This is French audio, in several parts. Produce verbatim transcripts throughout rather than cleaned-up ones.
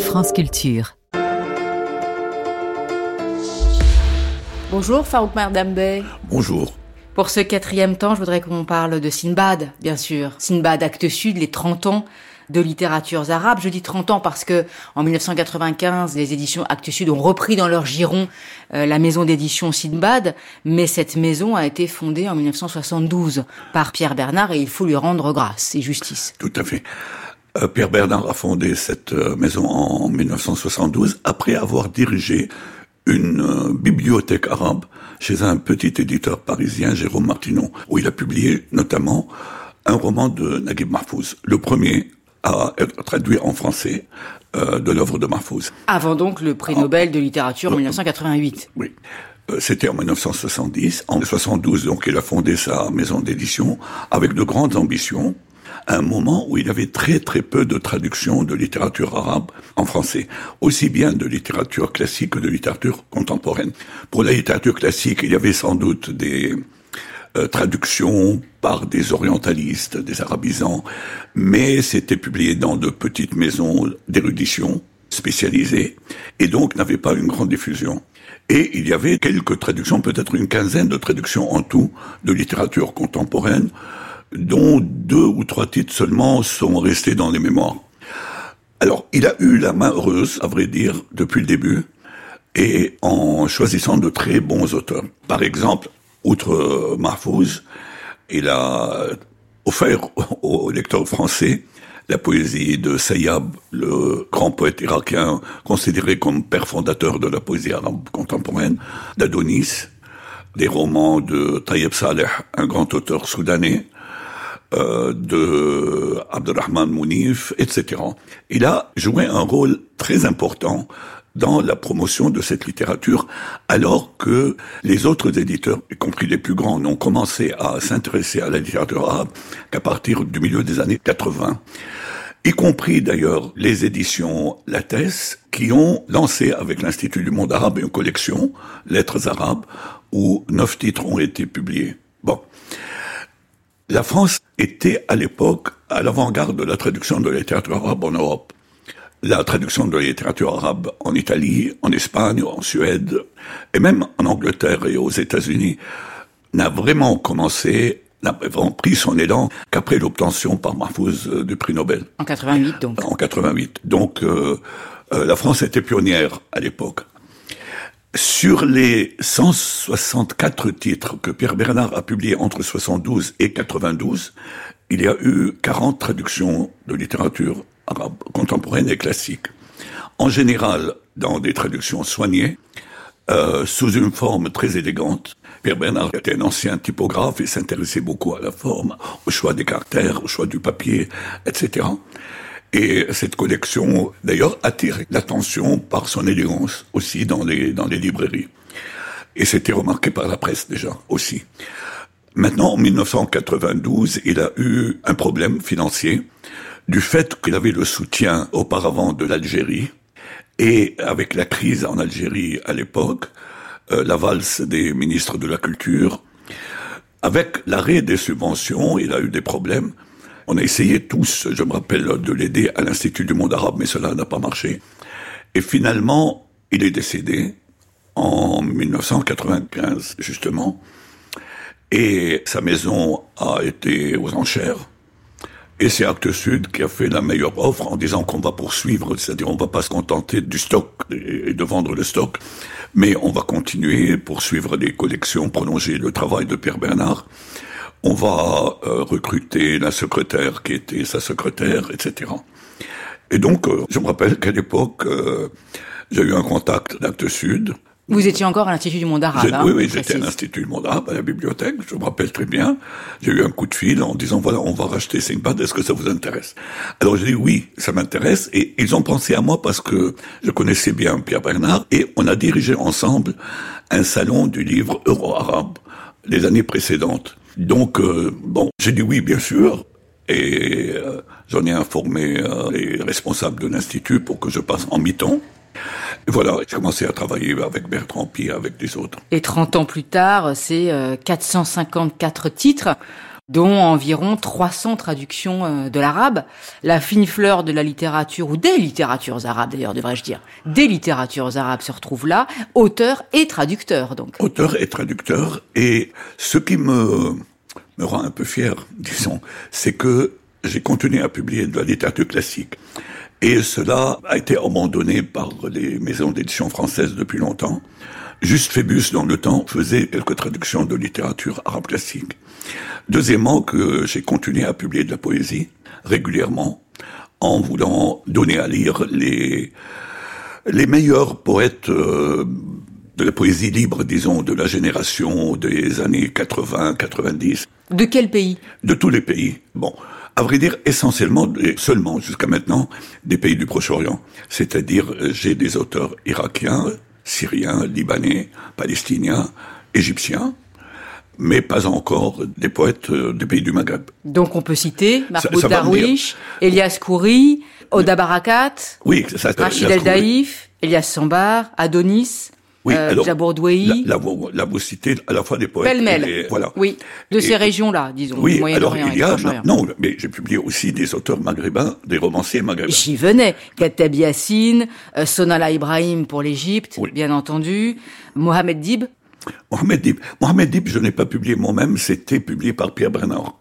France Culture. Bonjour Farouk Mardambey. Bonjour. Pour ce quatrième temps, je voudrais qu'on parle de Sinbad, bien sûr. Sinbad, Actes Sud, les trente ans de littératures arabes. Je dis trente ans parce que en dix-neuf cent quatre-vingt-quinze, les éditions Actes Sud ont repris dans leur giron euh, la maison d'édition Sinbad, mais cette maison a été fondée en dix-neuf cent soixante-douze par Pierre Bernard et il faut lui rendre grâce et justice. Tout à fait. Euh, Pierre Bernard a fondé cette euh, maison en dix-neuf cent soixante-douze après avoir dirigé une euh, bibliothèque arabe chez un petit éditeur parisien, Jérôme Martineau, où il a publié notamment un roman de Naguib Mahfouz, le premier à être traduit en français euh, de l'œuvre de Mahfouz. Avant donc le prix Nobel de littérature en dix-neuf cent quatre-vingt-huit. Oui. Euh, c'était en dix-neuf cent soixante-dix. En soixante-douze, donc, il a fondé sa maison d'édition avec de grandes ambitions, à un moment où il y avait très très peu de traductions de littérature arabe en français, aussi bien de littérature classique que de littérature contemporaine. Pour la littérature classique, il y avait sans doute des euh, traductions par des orientalistes, des arabisants, mais c'était publié dans de petites maisons d'érudition spécialisées, et donc n'avait pas une grande diffusion. Et il y avait quelques traductions, peut-être une quinzaine de traductions en tout, de littérature contemporaine, dont deux ou trois titres seulement sont restés dans les mémoires. Alors, il a eu la main heureuse, à vrai dire, depuis le début, et en choisissant de très bons auteurs. Par exemple, outre Mahfouz, il a offert aux lecteurs français la poésie de Sayyab, le grand poète irakien, considéré comme père fondateur de la poésie arabe contemporaine, d'Adonis, des romans de Tayyib Saleh, un grand auteur soudanais, Euh, de Abdelrahman Mounif, et cetera. Il a joué un rôle très important dans la promotion de cette littérature, alors que les autres éditeurs, y compris les plus grands, n'ont commencé à s'intéresser à la littérature arabe qu'à partir du milieu des années quatre-vingts. Y compris d'ailleurs les éditions Lattès, qui ont lancé avec l'Institut du monde arabe une collection, Lettres arabes, où neuf titres ont été publiés. Bon. La France était à l'époque à l'avant-garde de la traduction de la littérature arabe en Europe. La traduction de la littérature arabe en Italie, en Espagne, en Suède, et même en Angleterre et aux États-Unis, n'a vraiment commencé, n'a vraiment pris son élan qu'après l'obtention par Mahfouz du prix Nobel. En quatre-vingt-huit donc. En quatre-vingt-huit. Donc euh, euh, la France était pionnière à l'époque. Sur les cent soixante-quatre titres que Pierre Bernard a publiés entre soixante-douze et quatre-vingt-douze, il y a eu quarante traductions de littérature arabe contemporaine et classique. En général, dans des traductions soignées, euh, sous une forme très élégante. Pierre Bernard était un ancien typographe et s'intéressait beaucoup à la forme, au choix des caractères, au choix du papier, et cetera. Et cette collection, d'ailleurs, attire l'attention par son élégance aussi dans les, dans les librairies. Et c'était remarqué par la presse déjà aussi. Maintenant, en dix-neuf cent quatre-vingt-douze, il a eu un problème financier du fait qu'il avait le soutien auparavant de l'Algérie et avec la crise en Algérie à l'époque, euh, la valse des ministres de la Culture, avec l'arrêt des subventions, il a eu des problèmes. On a essayé tous, je me rappelle, de l'aider à l'Institut du monde arabe, mais cela n'a pas marché. Et finalement, il est décédé en dix-neuf cent quatre-vingt-quinze, justement. Et sa maison a été aux enchères. Et c'est Actes Sud qui a fait la meilleure offre en disant qu'on va poursuivre, c'est-à-dire on va pas se contenter du stock et de vendre le stock, mais on va continuer, poursuivre les collections, prolonger le travail de Pierre Bernard. On va euh, recruter la secrétaire qui était sa secrétaire, et cetera. Et donc, euh, je me rappelle qu'à l'époque, euh, j'ai eu un contact d'Actes Sud. Vous étiez encore à l'Institut du monde arabe, hein, Oui, oui, j'étais à l'Institut du monde arabe, à la bibliothèque, je me rappelle très bien. J'ai eu un coup de fil en disant, voilà, on va racheter Sinbad, est-ce que ça vous intéresse? Alors j'ai dit, oui, ça m'intéresse, et ils ont pensé à moi parce que je connaissais bien Pierre Bernard, et on a dirigé ensemble un salon du livre euro-arabe les années précédentes. Donc, euh, bon, j'ai dit oui, bien sûr, et euh, j'en ai informé euh, les responsables de l'Institut pour que je passe en mi-temps. Et voilà, j'ai commencé à travailler avec Bertrand Pied, avec des autres. Et trente ans plus tard, c'est euh, quatre cent cinquante-quatre titres. dont environ trois cents traductions de l'arabe. La fine fleur de la littérature, ou des littératures arabes d'ailleurs, devrais-je dire, des littératures arabes se retrouve là, auteur et traducteur donc. Auteur et traducteur, et ce qui me, me rend un peu fier, disons, c'est que j'ai continué à publier de la littérature classique. Et cela a été abandonné par les maisons d'édition françaises depuis longtemps. Juste Phébus, dans le temps, faisait quelques traductions de littérature arabe classique. Deuxièmement, que j'ai continué à publier de la poésie régulièrement, en voulant donner à lire les les meilleurs poètes euh, de la poésie libre, disons, de la génération des années quatre-vingts, quatre-vingt-dix. De quel pays? De tous les pays. Bon, à vrai dire, essentiellement, et seulement jusqu'à maintenant, des pays du Proche-Orient. C'est-à-dire, j'ai des auteurs irakiens, syriens, libanais, palestiniens, égyptiens, mais pas encore des poètes des pays du Maghreb. Donc on peut citer Mahmoud Darwish, Elias Khoury, Oda Barakat, oui, ça, Rachid El Daïf, Elias Sambar, Adonis, oui, euh, alors, Jabour Douéhi. La, la, la, vous citez à la fois des poètes. Pêle-mêle. Et, voilà. Oui, de et, ces régions-là, disons. Oui, Moyen-Orient, alors il y a, non, non, mais j'ai publié aussi des auteurs maghrébins, des romanciers maghrébins. J'y venais. Kateb Yassine, euh, Sonala Ibrahim pour l'Égypte, oui. Bien entendu. Mohamed Dib. Mohamed Dib. Mohamed Dib, je n'ai pas publié moi-même, c'était publié par Pierre Bernard.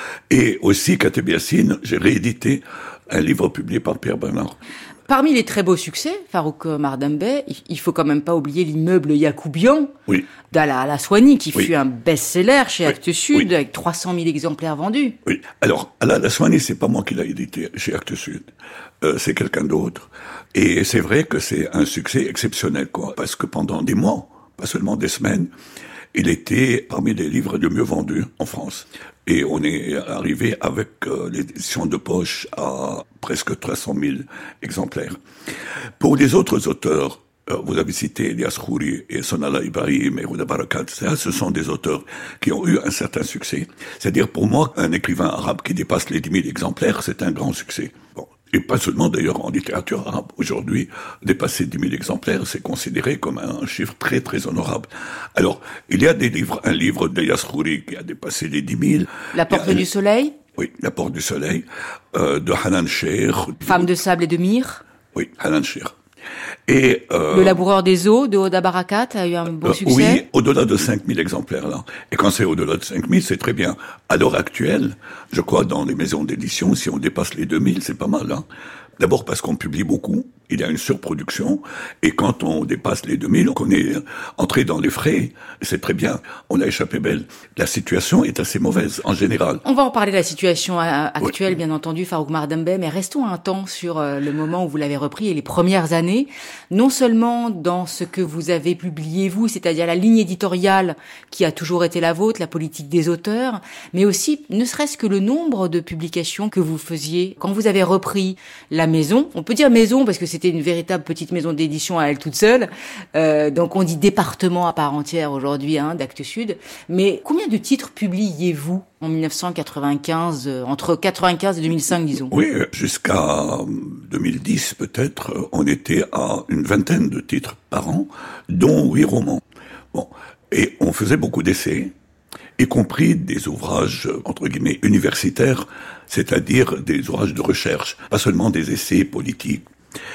Et aussi, Kateb Yassine, j'ai réédité un livre publié par Pierre Bernard. Parmi les très beaux succès, Farouk Mardambey, il faut quand même pas oublier l'immeuble Yacoubian oui. d'Ala Laswani, qui oui. fut un best-seller chez oui. Actes Sud, oui. avec trois cent mille exemplaires vendus. Oui. Alors, Ala Laswani, c'est pas moi qui l'ai édité chez Actes Sud. Euh, c'est quelqu'un d'autre. Et c'est vrai que c'est un succès exceptionnel, quoi. Parce que pendant des mois, pas seulement des semaines, il était parmi les livres les mieux vendus en France. Et on est arrivé avec euh, l'édition de poche à presque trois cent mille exemplaires. Pour les autres auteurs, euh, vous avez cité Elias Khoury et Sonala Ibrahim et Oda Barakat, ce sont des auteurs qui ont eu un certain succès. C'est-à-dire pour moi, un écrivain arabe qui dépasse les dix mille exemplaires, c'est un grand succès. Bon. Et pas seulement d'ailleurs en littérature arabe. Aujourd'hui, dépasser dix mille exemplaires, c'est considéré comme un chiffre très très honorable. Alors, il y a des livres, un livre d'Elias Khoury qui a dépassé les dix mille. La Porte du Soleil. Oui, La Porte du Soleil, euh, de Hanan Cher. Femme de sable et de myrrhe. Oui, Hanan Cher. Et, euh, Le laboureur des eaux de Oda Barakat a eu un beau euh, succès. Oui, au-delà de cinq mille exemplaires, là. Et quand c'est au-delà de cinq mille, c'est très bien. À l'heure actuelle, je crois, dans les maisons d'édition, si on dépasse les deux mille, c'est pas mal, hein. D'abord parce qu'on publie beaucoup, il y a une surproduction, et quand on dépasse les deux mille, on est entré dans les frais, c'est très bien, on a échappé belle. La situation est assez mauvaise, en général. On va en parler de la situation actuelle, oui. Bien entendu, Farouk Mardambey, mais restons un temps sur le moment où vous l'avez repris et les premières années, non seulement dans ce que vous avez publié vous, c'est-à-dire la ligne éditoriale qui a toujours été la vôtre, la politique des auteurs, mais aussi, ne serait-ce que le nombre de publications que vous faisiez quand vous avez repris la maison. On peut dire maison parce que c'était une véritable petite maison d'édition à elle toute seule. Euh, donc on dit département à part entière aujourd'hui, hein, d'Actes Sud. Mais combien de titres publiez-vous en mille neuf cent quatre-vingt-quinze, euh, entre quatre-vingt-quinze et deux mille cinq, disons? Oui, jusqu'à deux mille dix peut-être, on était à une vingtaine de titres par an, dont huit romans. Bon, et on faisait beaucoup d'essais, y compris des ouvrages, entre guillemets, universitaires, c'est-à-dire des ouvrages de recherche, pas seulement des essais politiques.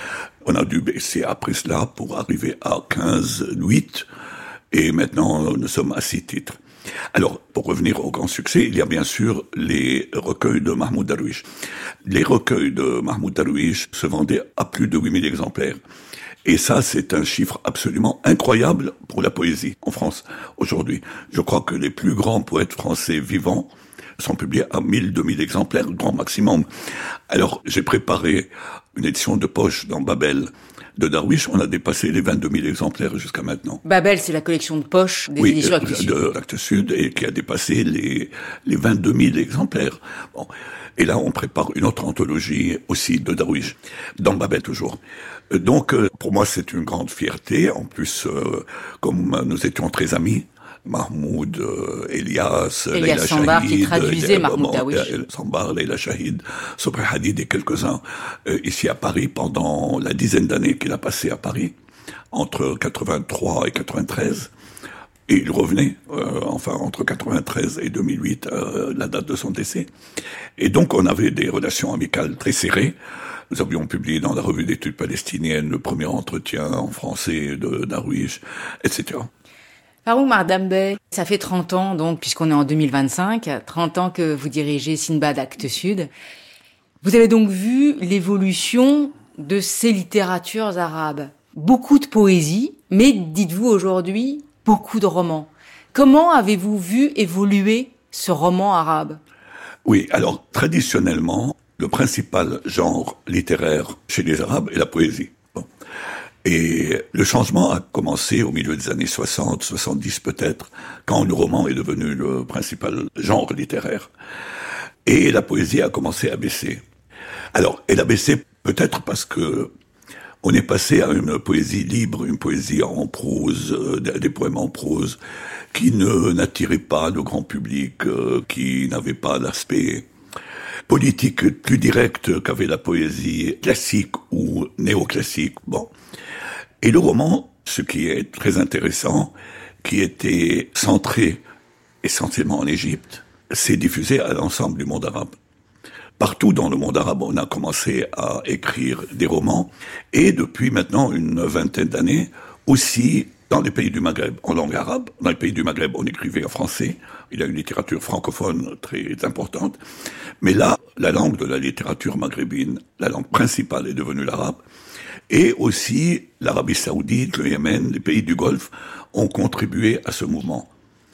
On a dû baisser après cela pour arriver à quinze, huit, et maintenant nous sommes à six titres. Alors, pour revenir au grand succès, il y a bien sûr les recueils de Mahmoud Darwish. Les recueils de Mahmoud Darwish se vendaient à plus de huit mille exemplaires. Et ça, c'est un chiffre absolument incroyable pour la poésie en France aujourd'hui. Je crois que les plus grands poètes français vivants sont publiés à mille, deux mille exemplaires, grand maximum. Alors, j'ai préparé une édition de poche dans Babel de Darwish. On a dépassé les vingt-deux mille exemplaires jusqu'à maintenant. Babel, c'est la collection de poche des oui, éditions Actes Sud. de Actes Sud, et qui a dépassé les, les vingt-deux mille exemplaires. Bon. Et là, on prépare une autre anthologie aussi de Darwish, dans Babel toujours. Donc, pour moi, c'est une grande fierté. En plus, euh, comme nous étions très amis, Mahmoud, euh, Elias, Elias Leila Sambar Shahid, qui traduisait euh, Mahmoud bon, Darwish. euh, Sambar, Leila Shahid, Sobri Hadid et quelques-uns euh, ici à Paris pendant la dizaine d'années qu'il a passé à Paris, entre quatre-vingt-trois et quatre-vingt-treize. Et il revenait, euh, enfin, entre quatre-vingt-treize et deux mille huit, euh, la date de son décès. Et donc, on avait des relations amicales très serrées. Nous avions publié dans la revue d'études palestiniennes le premier entretien en français de Darwish, et cetera. Farouk Mardambey, ça fait trente ans, donc, puisqu'on est en deux mille vingt-cinq, trente ans que vous dirigez Sinbad Actes Sud. Vous avez donc vu l'évolution de ces littératures arabes. Beaucoup de poésie, mais dites-vous aujourd'hui, beaucoup de romans. Comment avez-vous vu évoluer ce roman arabe ? Oui, alors, traditionnellement, le principal genre littéraire chez les Arabes est la poésie. Bon. Et le changement a commencé au milieu des années soixante, soixante-dix peut-être, quand le roman est devenu le principal genre littéraire. Et la poésie a commencé à baisser. Alors, elle a baissé peut-être parce que on est passé à une poésie libre, une poésie en prose, euh, des poèmes en prose, qui ne n'attiraient pas le grand public, euh, qui n'avaient pas l'aspect politique plus direct qu'avait la poésie classique ou néoclassique. Bon. Et le roman, ce qui est très intéressant, qui était centré essentiellement en Égypte, s'est diffusé à l'ensemble du monde arabe. Partout dans le monde arabe, on a commencé à écrire des romans, et depuis maintenant une vingtaine d'années, aussi dans les pays du Maghreb, en langue arabe. Dans les pays du Maghreb, on écrivait en français. Il y a une littérature francophone très importante. Mais là, la langue de la littérature maghrébine, la langue principale est devenue l'arabe. Et aussi, l'Arabie Saoudite, le Yémen, les pays du Golfe ont contribué à ce mouvement.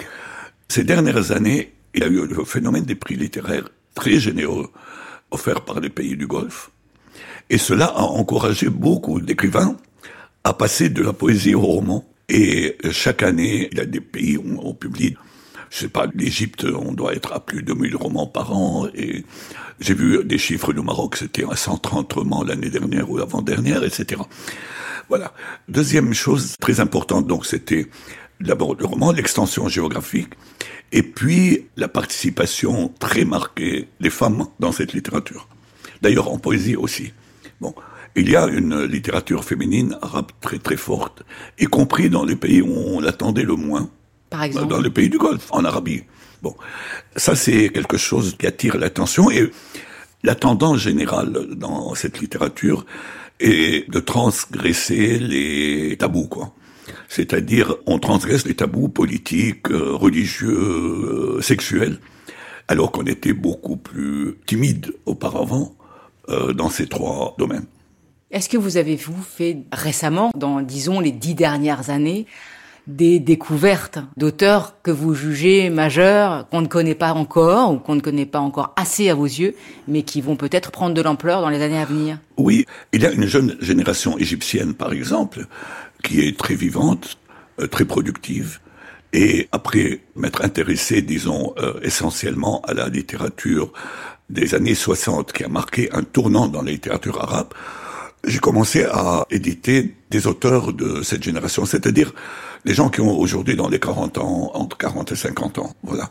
Ces dernières années, il y a eu le phénomène des prix littéraires très généreux offerts par les pays du Golfe. Et cela a encouragé beaucoup d'écrivains à passer de la poésie au roman. Et chaque année, il y a des pays où on publie, je sais pas, l'Égypte, on doit être à plus de mille romans par an. Et j'ai vu des chiffres du Maroc, c'était à cent trente romans l'année dernière ou l'avant-dernière, et cetera. Voilà. Deuxième chose très importante, donc, c'était d'abord le roman, l'extension géographique, et puis la participation très marquée des femmes dans cette littérature. D'ailleurs, en poésie aussi. Bon. Il y a une littérature féminine arabe très très forte, y compris dans les pays où on l'attendait le moins. Par exemple ? Dans les pays du Golfe, en Arabie. Bon. Ça, c'est quelque chose qui attire l'attention, et la tendance générale dans cette littérature est de transgresser les tabous, quoi. C'est-à-dire, on transgresse les tabous politiques, euh, religieux, euh, sexuels, alors qu'on était beaucoup plus timide auparavant euh, dans ces trois domaines. Est-ce que vous avez, vous, fait récemment, dans, disons, les dix dernières années, des découvertes d'auteurs que vous jugez majeurs, qu'on ne connaît pas encore, ou qu'on ne connaît pas encore assez à vos yeux, mais qui vont peut-être prendre de l'ampleur dans les années à venir ? Oui, il y a une jeune génération égyptienne, par exemple, qui est très vivante, euh, très productive, et après m'être intéressé, disons, euh, essentiellement à la littérature des années soixante, qui a marqué un tournant dans la littérature arabe, j'ai commencé à éditer des auteurs de cette génération, c'est-à-dire les gens qui ont aujourd'hui dans les quarante ans, entre quarante et cinquante ans, voilà.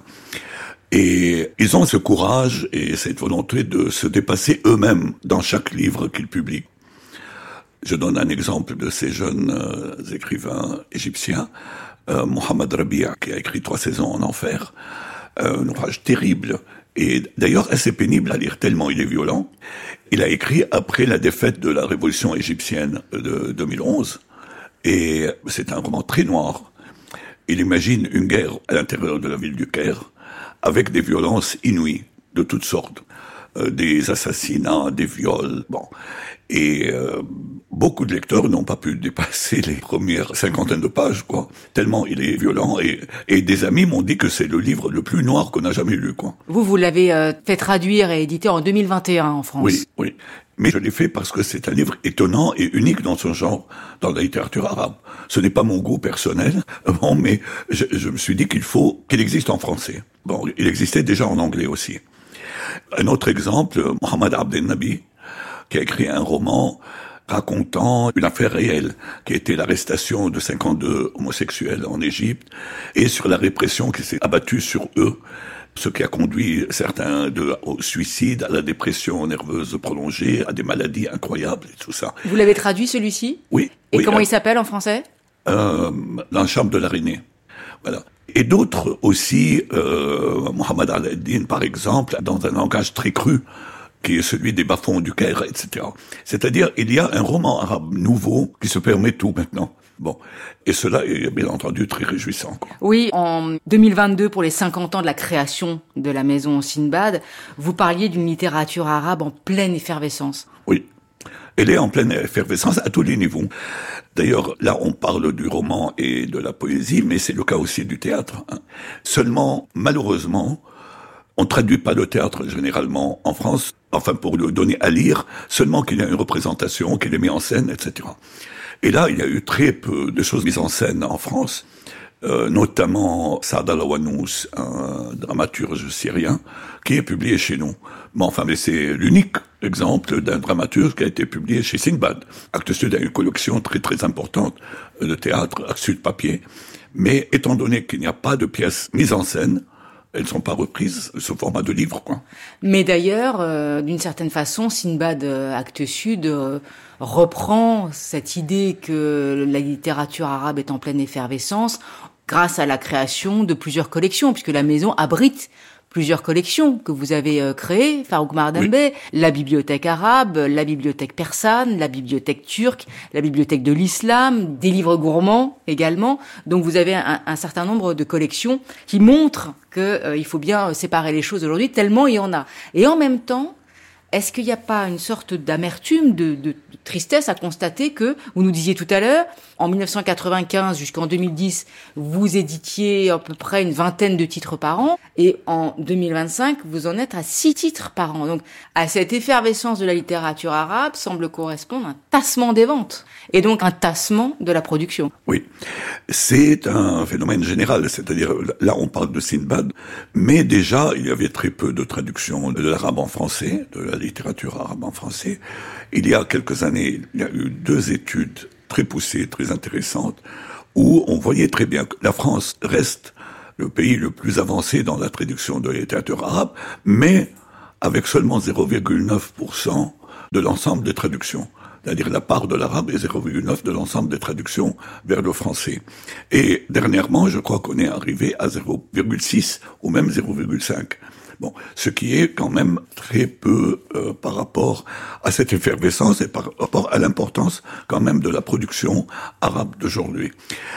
Et ils ont ce courage et cette volonté de se dépasser eux-mêmes dans chaque livre qu'ils publient. Je donne un exemple de ces jeunes euh, écrivains égyptiens, euh, Mohamed Rabia, qui a écrit Trois saisons en enfer, euh, un ouvrage terrible, et d'ailleurs assez pénible à lire, tellement il est violent. Il a écrit après la défaite de la révolution égyptienne de deux mille onze, et c'est un roman très noir. Il imagine une guerre à l'intérieur de la ville du Caire, avec des violences inouïes, de toutes sortes, euh, des assassinats, des viols, bon. Et euh, beaucoup de lecteurs n'ont pas pu dépasser les premières cinquantaines de pages, quoi. Tellement il est violent. Et, et des amis m'ont dit que c'est le livre le plus noir qu'on a jamais lu, quoi. Vous, vous l'avez euh, fait traduire et éditer en deux mille vingt et un en France. Oui, oui. Mais je l'ai fait parce que c'est un livre étonnant et unique dans son genre, dans la littérature arabe. Ce n'est pas mon goût personnel, bon, mais je, je me suis dit qu'il faut qu'il existe en français. Bon, il existait déjà en anglais aussi. Un autre exemple, Mohamed Abdel Nabi, qui a écrit un roman racontant une affaire réelle, qui était l'arrestation de cinquante-deux homosexuels en Égypte, et sur la répression qui s'est abattue sur eux, ce qui a conduit certains d'eux au suicide, à la dépression nerveuse prolongée, à des maladies incroyables et tout ça. Vous l'avez traduit, celui-ci ? Oui. Et oui, comment euh, il s'appelle en français ? euh, L'enchant de l'araignée. Voilà. Et d'autres aussi, euh, Mohamed Alaeddin par exemple, dans un langage très cru, qui est celui des bas-fonds du Caire, et cetera. C'est-à-dire, il y a un roman arabe nouveau qui se permet tout maintenant. Bon. Et cela est bien entendu très réjouissant, quoi. Oui, en deux mille vingt-deux, pour les cinquante ans de la création de la maison Sinbad, vous parliez d'une littérature arabe en pleine effervescence. Oui. Elle est en pleine effervescence à tous les niveaux. D'ailleurs, là, on parle du roman et de la poésie, mais c'est le cas aussi du théâtre, hein. Seulement, malheureusement, on traduit pas le théâtre généralement en France, enfin pour le donner à lire, seulement qu'il y a une représentation, qu'il est mis en scène, et cetera. Et là, il y a eu très peu de choses mises en scène en France, euh, notamment Saad Al-Awanous, un dramaturge syrien, qui est publié chez nous. Mais enfin, mais c'est l'unique exemple d'un dramaturge qui a été publié chez Sinbad. Actes Sud a une collection très très importante de théâtre, Actes Sud papier. Mais étant donné qu'il n'y a pas de pièces mises en scène, elles ne sont pas reprises sous format de livre, quoi. Mais d'ailleurs, euh, d'une certaine façon, Sinbad euh, Actes Sud euh, reprend cette idée que la littérature arabe est en pleine effervescence grâce à la création de plusieurs collections, puisque la maison abrite plusieurs collections que vous avez euh, créées, Farouk Mardembe, oui. La bibliothèque arabe, la bibliothèque persane, la bibliothèque turque, la bibliothèque de l'islam, des livres gourmands également. Donc vous avez un, un certain nombre de collections qui montrent qu'il euh, faut bien séparer les choses aujourd'hui, tellement il y en a. Et en même temps, est-ce qu'il n'y a pas une sorte d'amertume, de, de, de tristesse à constater que, vous nous disiez tout à l'heure, en mille neuf cent quatre-vingt-quinze jusqu'en deux mille dix, vous éditiez à peu près une vingtaine de titres par an, et en deux mille vingt-cinq, vous en êtes à six titres par an. Donc, à cette effervescence de la littérature arabe semble correspondre un tassement des ventes, et donc un tassement de la production. Oui, c'est un phénomène général, c'est-à-dire, là on parle de Sinbad, mais déjà, il y avait très peu de traductions de l'arabe en français, de la littérature arabe en français. Il y a quelques années, il y a eu deux études très poussées, très intéressantes, où on voyait très bien que la France reste le pays le plus avancé dans la traduction de la littérature arabe, mais avec seulement zéro virgule neuf pour cent de l'ensemble des traductions. C'est-à-dire la part de l'arabe est zéro virgule neuf de l'ensemble des traductions vers le français. Et dernièrement, je crois qu'on est arrivé à zéro virgule six ou même zéro virgule cinq. Bon, ce qui est quand même très peu euh, par rapport à cette effervescence et par rapport à l'importance quand même de la production arabe d'aujourd'hui.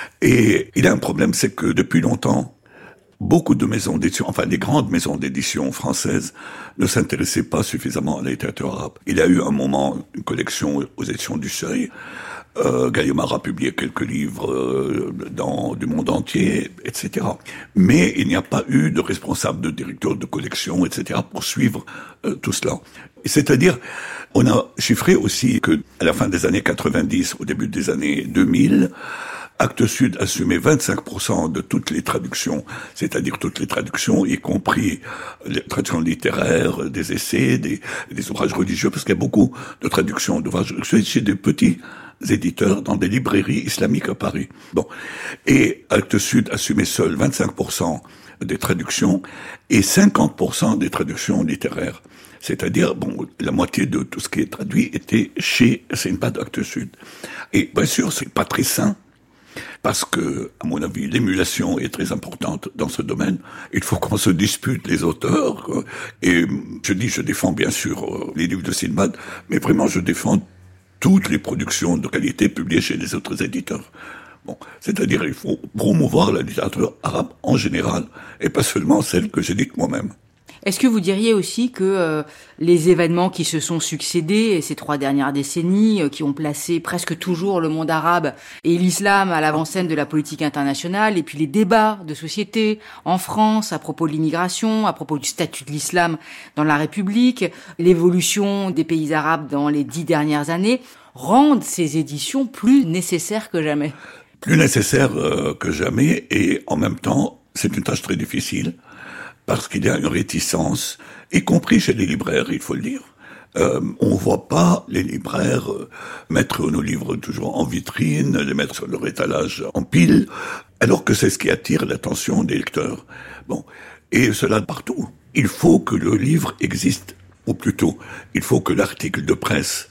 Et il y a un problème, c'est que depuis longtemps, beaucoup de maisons d'édition, enfin les grandes maisons d'édition françaises, ne s'intéressaient pas suffisamment à la littérature arabe. Il y a eu un moment, une collection aux éditions du Seuil. Euh, Gallimard a publié quelques livres euh, dans du monde entier, et cetera. Mais il n'y a pas eu de responsable, de directeur de collection, et cetera pour suivre euh, tout cela. C'est-à-dire, on a chiffré aussi que à la fin des années quatre-vingt-dix, au début des années deux mille, Actes Sud assumait vingt-cinq pour cent de toutes les traductions, c'est-à-dire toutes les traductions, y compris les traductions littéraires, des essais, des, des ouvrages religieux, parce qu'il y a beaucoup de traductions d'ouvrages religieux chez des petits éditeurs dans des librairies islamiques à Paris. Bon. Et Actes Sud assumait seul vingt-cinq pour cent des traductions et cinquante pour cent des traductions littéraires. C'est-à-dire, bon, la moitié de tout ce qui est traduit était chez Sinbad Actes Sud. Et bien sûr, c'est pas très sain, parce que, à mon avis, l'émulation est très importante dans ce domaine. Il faut qu'on se dispute les auteurs. Et je dis, je défends bien sûr les livres de Sinbad, mais vraiment je défends toutes les productions de qualité publiées chez les autres éditeurs. Bon, c'est-à-dire il faut promouvoir la littérature arabe en général, et pas seulement celle que j'édite moi-même. Est-ce que vous diriez aussi que euh, les événements qui se sont succédés ces trois dernières décennies, euh, qui ont placé presque toujours le monde arabe et l'islam à l'avant-scène de la politique internationale, et puis les débats de société en France à propos de l'immigration, à propos du statut de l'islam dans la République, l'évolution des pays arabes dans les dix dernières années, rendent ces éditions plus nécessaires que jamais? Plus nécessaires euh, que jamais, et en même temps, c'est une tâche très difficile, parce qu'il y a une réticence, y compris chez les libraires, il faut le dire. Euh, on voit pas les libraires euh, mettre nos livres toujours en vitrine, les mettre sur leur étalage en pile, alors que c'est ce qui attire l'attention des lecteurs. Bon, et cela partout. Il faut que le livre existe, ou plutôt, il faut que l'article de presse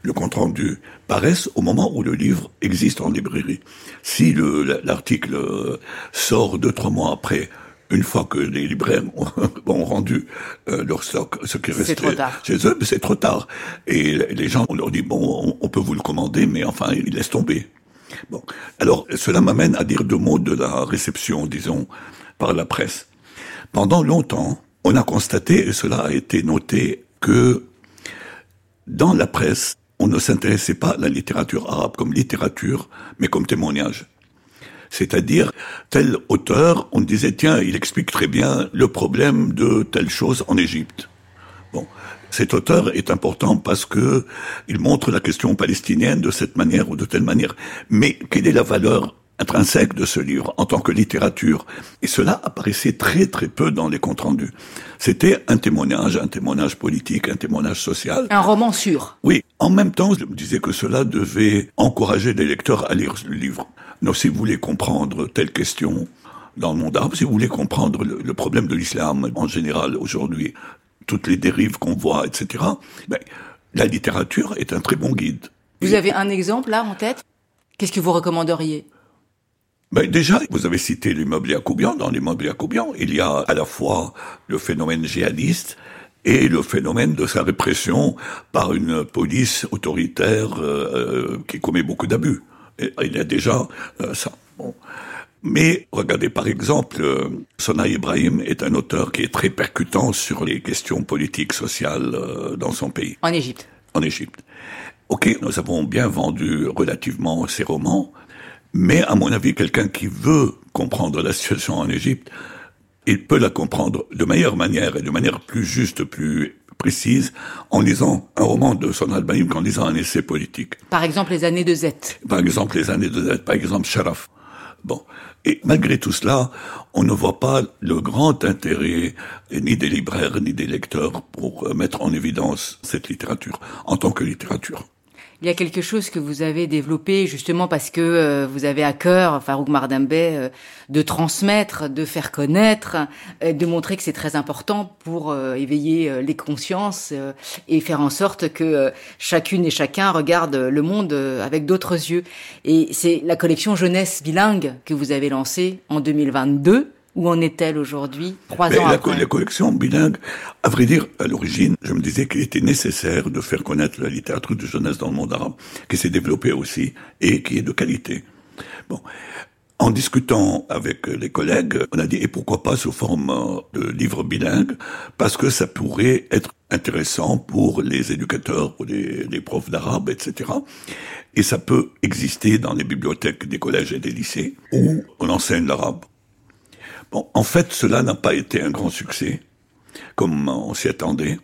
le compte-rendu paraissent au moment où le livre existe en librairie. Si le, l'article sort deux, trois mois après, une fois que les libraires ont, ont rendu euh, leur stock, ce qui restait chez eux, c'est trop tard. Et les gens, on leur dit, bon, on, on peut vous le commander, mais enfin, ils laissent tomber. Bon. Alors, cela m'amène à dire deux mots de la réception, disons, par la presse. Pendant longtemps, on a constaté, et cela a été noté, que dans la presse, on ne s'intéressait pas à la littérature arabe comme littérature, mais comme témoignage. C'est-à-dire, tel auteur, on disait, tiens, il explique très bien le problème de telle chose en Égypte. Bon, cet auteur est important parce que il montre la question palestinienne de cette manière ou de telle manière. Mais quelle est la valeur intrinsèque de ce livre en tant que littérature? Et cela apparaissait très très peu dans les comptes rendus. C'était un témoignage, un témoignage politique, un témoignage social. Un roman sûr. Oui. En même temps, je me disais que cela devait encourager les lecteurs à lire le livre. Donc, si vous voulez comprendre telle question dans le monde arabe, si vous voulez comprendre le, le problème de l'islam en général aujourd'hui, toutes les dérives qu'on voit, et cetera, ben, la littérature est un très bon guide. Vous avez un exemple là en tête? Qu'est-ce que vous recommanderiez? Ben déjà, vous avez cité l'immeuble Yacoubian. Dans l'immeuble Yacoubian, il y a à la fois le phénomène djihadiste et le phénomène de sa répression par une police autoritaire euh, qui commet beaucoup d'abus. Et il y a déjà euh, ça. Bon. Mais regardez, par exemple, euh, Sonai Ibrahim est un auteur qui est très percutant sur les questions politiques, sociales euh, dans son pays. En Égypte. En Égypte. Ok, nous avons bien vendu relativement ces romans, mais à mon avis, quelqu'un qui veut comprendre la situation en Égypte, il peut la comprendre de meilleure manière et de manière plus juste, plus précise, en lisant un roman de Sonai Ibrahim qu'en lisant un essai politique. Par exemple, Les années de Zet. Par exemple, Les années de Zet. Par exemple, Sharaf. Bon. Et malgré tout cela, on ne voit pas le grand intérêt ni des libraires ni des lecteurs pour mettre en évidence cette littérature en tant que littérature. Il y a quelque chose que vous avez développé justement parce que euh, vous avez à cœur, Farouk Mardambey, euh, de transmettre, de faire connaître, euh, de montrer que c'est très important pour euh, éveiller euh, les consciences euh, et faire en sorte que euh, chacune et chacun regarde le monde euh, avec d'autres yeux. Et c'est la collection Jeunesse bilingue que vous avez lancée en deux mille vingt-deux. Où en est-elle aujourd'hui, trois Mais ans la, après? La collection bilingue, à vrai dire, à l'origine, je me disais qu'il était nécessaire de faire connaître la littérature de jeunesse dans le monde arabe, qui s'est développée aussi, et qui est de qualité. Bon. En discutant avec les collègues, on a dit, et pourquoi pas sous forme de livre bilingue? Parce que ça pourrait être intéressant pour les éducateurs, pour les, les profs d'arabe, et cetera. Et ça peut exister dans les bibliothèques des collèges et des lycées, où on enseigne l'arabe. Bon, en fait, cela n'a pas été un grand succès, comme on s'y attendait.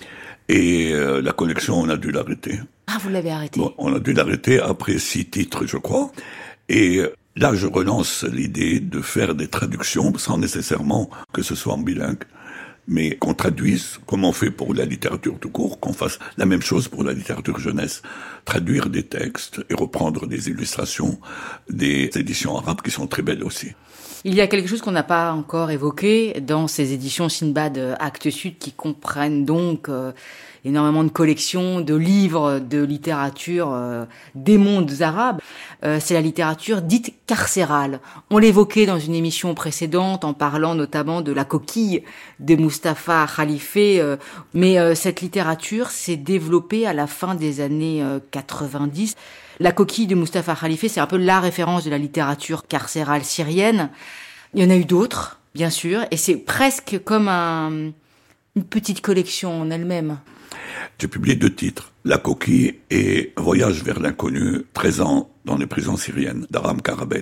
Et euh, la collection, on a dû l'arrêter. Ah, vous l'avez arrêté? Bon, on a dû l'arrêter après six titres, je crois. Et euh, là, je relance l'idée de faire des traductions, sans nécessairement que ce soit en bilingue, mais qu'on traduise, comme on fait pour la littérature tout court, qu'on fasse la même chose pour la littérature jeunesse. Traduire des textes et reprendre des illustrations des éditions arabes qui sont très belles aussi. Il y a quelque chose qu'on n'a pas encore évoqué dans ces éditions Sinbad Actes Sud qui comprennent donc euh, énormément de collections, de livres, de littérature euh, des mondes arabes. Euh, c'est la littérature dite carcérale. On l'évoquait dans une émission précédente en parlant notamment de La coquille de Mustapha Khalifé. Euh, mais euh, cette littérature s'est développée à la fin des années euh, quatre-vingt-dix. La coquille de Mustapha Khalifé, c'est un peu la référence de la littérature carcérale syrienne. Il y en a eu d'autres, bien sûr, et c'est presque comme un, une petite collection en elle-même. J'ai publié deux titres, La coquille et Voyage vers l'inconnu, treize ans dans les prisons syriennes, d'Aram Karabet.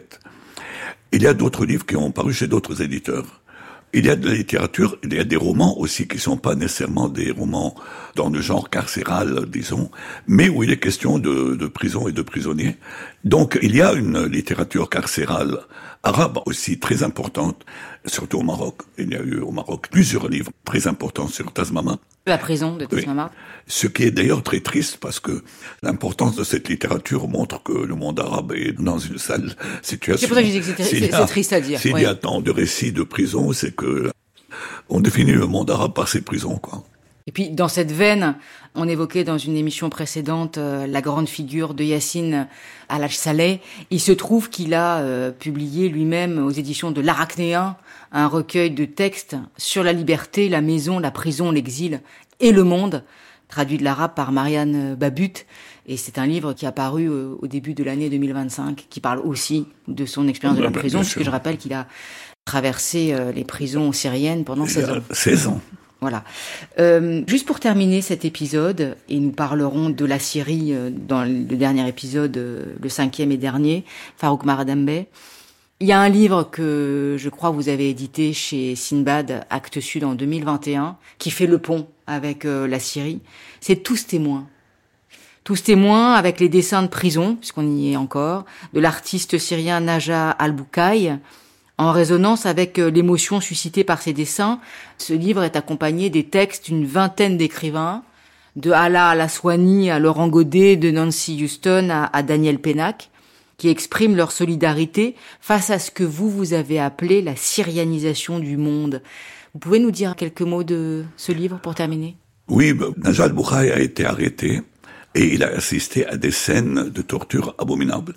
Il y a d'autres livres qui ont paru chez d'autres éditeurs. Il y a de la littérature, il y a des romans aussi qui sont pas nécessairement des romans dans le genre carcéral, disons, mais où il est question de, de prison et de prisonniers. Donc il y a une littérature carcérale arabe aussi très importante, surtout au Maroc. Il y a eu au Maroc plusieurs livres très importants sur Tazmama. La prison de Tazmama. Oui. Ce qui est d'ailleurs très triste parce que l'importance de cette littérature montre que le monde arabe est dans une sale situation. C'est pour ça que je dis que c'est, c'est, c'est triste à dire. S'il oui. y a tant de récits de prison, c'est que on définit le monde arabe par ses prisons, quoi. Et puis, dans cette veine, on évoquait dans une émission précédente euh, la grande figure de Yassine Al-Saleh. Il se trouve qu'il a euh, publié lui-même aux éditions de l'Arachnéen un recueil de textes sur la liberté, la maison, la prison, l'exil et le monde, traduit de l'arabe par Marianne Babut. Et c'est un livre qui est apparu euh, au début de l'année deux mille vingt-cinq, qui parle aussi de son expérience de la prison, puisque je rappelle qu'il a traversé euh, les prisons syriennes pendant seize ans. seize ans. Voilà. Euh, juste pour terminer cet épisode, et nous parlerons de la Syrie euh, dans le dernier épisode, euh, le cinquième et dernier, Farouk Mardambe. Il y a un livre que je crois vous avez édité chez Sinbad, Actes Sud en deux mille vingt et un, qui fait le pont avec euh, la Syrie. C'est Tous témoins. Tous témoins avec les dessins de prison, puisqu'on y est encore, de l'artiste syrien Naja Al-Boukaï. En résonance avec l'émotion suscitée par ces dessins, ce livre est accompagné des textes d'une vingtaine d'écrivains, de Hala Al-Aswani à Laurent Godet, de Nancy Houston à, à Daniel Pennac, qui expriment leur solidarité face à ce que vous, vous avez appelé la syrianisation du monde. Vous pouvez nous dire quelques mots de ce livre pour terminer ? Oui, Naja Al-Boukaï a été arrêté et il a assisté à des scènes de torture abominables.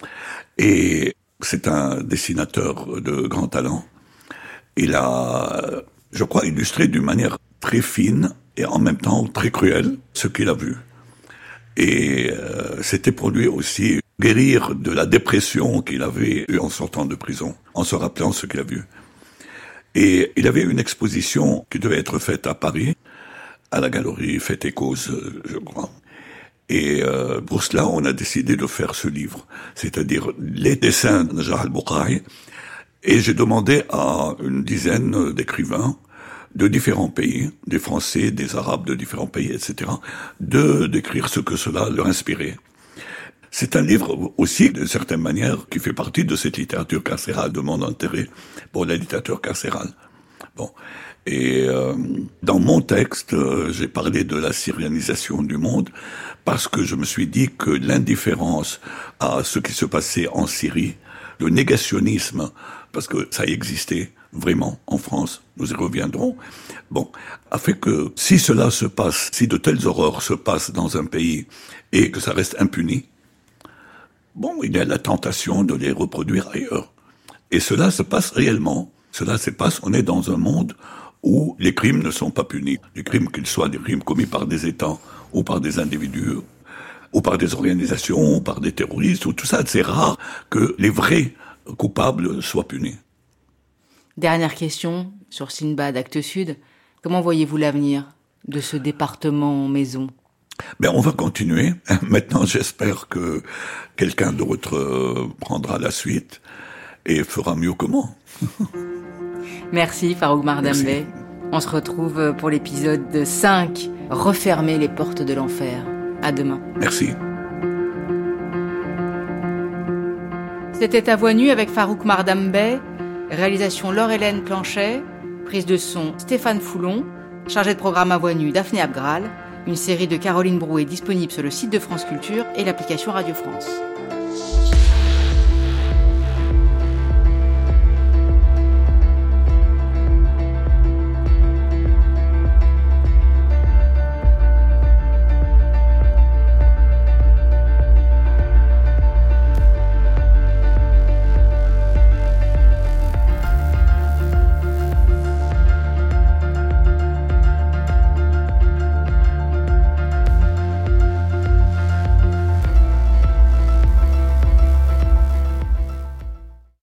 Et c'est un dessinateur de grand talent. Il a, je crois, illustré d'une manière très fine et en même temps très cruelle ce qu'il a vu. Et euh, c'était pour lui aussi guérir de la dépression qu'il avait eue en sortant de prison, en se rappelant ce qu'il a vu. Et il avait une exposition qui devait être faite à Paris, à la galerie Fête et Cause, je crois. Et euh, pour cela, on a décidé de faire ce livre, c'est-à-dire les dessins de Naja Al-Boukaï. Et j'ai demandé à une dizaine d'écrivains de différents pays, des Français, des Arabes de différents pays, et cetera, de d'écrire ce que cela leur inspirait. C'est un livre aussi, d'une certaine manière, qui fait partie de cette littérature carcérale, de mon intérêt pour la littérature carcérale. Bon. Et euh, dans mon texte, euh, j'ai parlé de la syrianisation du monde parce que je me suis dit que l'indifférence à ce qui se passait en Syrie, le négationnisme, parce que ça existait vraiment en France, nous y reviendrons, bon, a fait que si cela se passe, si de telles horreurs se passent dans un pays et que ça reste impuni, bon, il y a la tentation de les reproduire ailleurs. Et cela se passe réellement. Cela se passe, on est dans un monde où les crimes ne sont pas punis. Les crimes, qu'ils soient des crimes commis par des États ou par des individus, ou par des organisations, ou par des terroristes, ou tout ça, c'est rare que les vrais coupables soient punis. Dernière question sur Sinbad, Actes Sud. Comment voyez-vous l'avenir de ce département maison ? Ben, on va continuer. Maintenant, j'espère que quelqu'un d'autre prendra la suite et fera mieux que moi. Merci Farouk Mardambe. On se retrouve pour l'épisode cinq, Refermer les portes de l'enfer. À demain. Merci. C'était À Voix Nue avec Farouk Mardambe, réalisation Laure-Hélène Planchet, prise de son Stéphane Foulon, chargé de programme À Voix Nue Daphné Abgral, une série de Caroline Brouet disponible sur le site de France Culture et l'application Radio France.